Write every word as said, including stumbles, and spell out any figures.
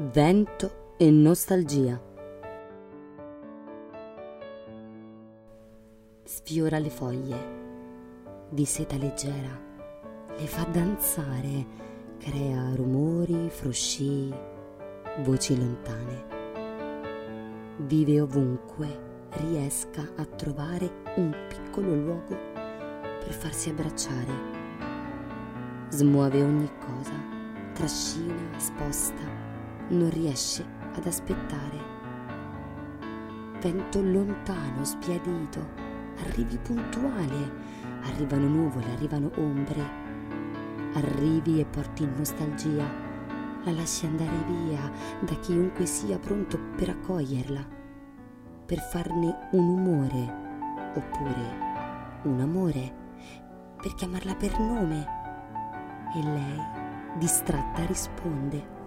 Vento e nostalgia. Sfiora le foglie di seta leggera, le fa danzare, crea rumori, frusci, voci lontane. Vive ovunque riesca a trovare un piccolo luogo per farsi abbracciare. Smuove ogni cosa, trascina, sposta, non riesce ad aspettare. Vento lontano, sbiadito, arrivi puntuale, arrivano nuvole, arrivano ombre, arrivi e porti nostalgia, la lasci andare via da chiunque sia pronto per accoglierla, per farne un umore oppure un amore, per chiamarla per nome, e lei, distratta, risponde: